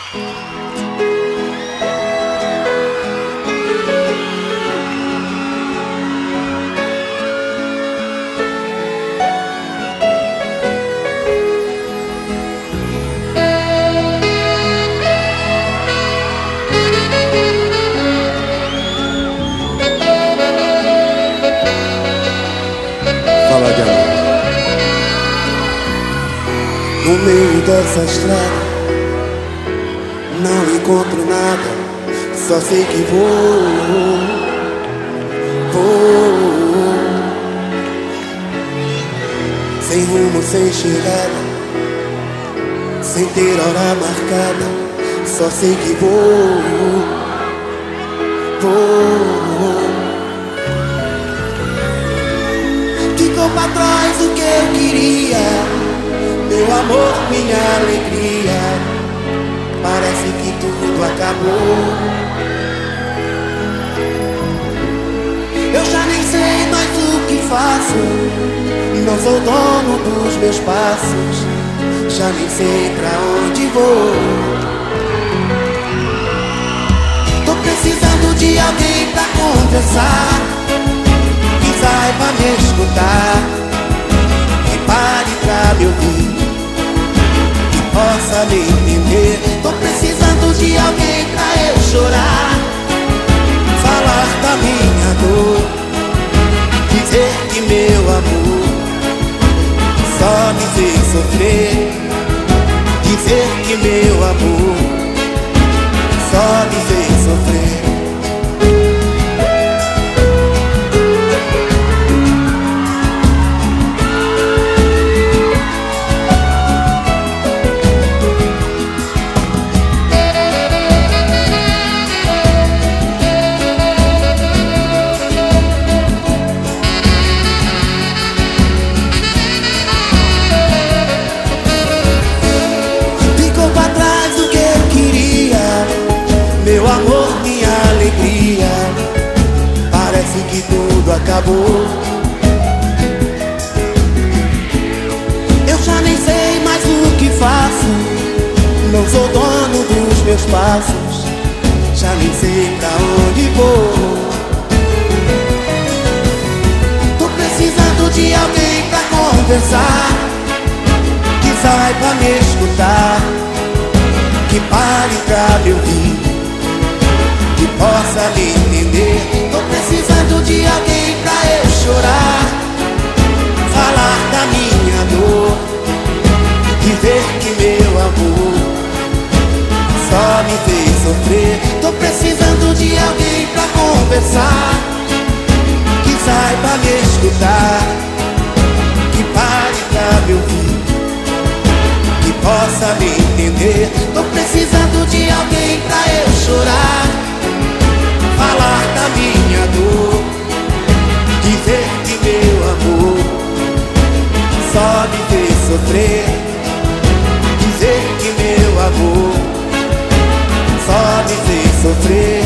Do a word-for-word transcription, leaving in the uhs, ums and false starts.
Fala de amor. No meio dessa estrada não encontro nada, só sei que vou, vou, sem rumo, sem chegada, sem ter hora marcada, só sei que vou, vou. Ficou pra trás o que eu queria, meu amor, minha alegria. Parece que tudo acabou. Eu já nem sei mais o que faço, não sou dono dos meus passos, já nem sei pra onde vou. Tô precisando de alguém pra conversar, que saiba me escutar, que pare pra me ouvir, que possa me entender. Tô precisando de alguém pra eu chorar, falar da minha dor, dizer que meu amor só me fez sofrer, dizer que meu amor só me fez sofrer. Meu amor, minha alegria, parece que tudo acabou. Eu já nem sei mais o que faço, não sou dono dos meus passos, já nem sei pra onde vou. Tô precisando de alguém pra conversar, que saiba me escutar, que pare pra me ouvir, que possa me entender. Tô precisando de alguém pra eu chorar, falar da minha dor, dizer que meu amor só me fez sofrer. Tô precisando de alguém pra conversar, que saiba me escutar, que pare pra me ouvir, que possa me entender. Tô precisando de alguém pra eu chorar, falar da minha dor, dizer que meu amor só me fez sofrer, dizer que meu amor só me fez sofrer.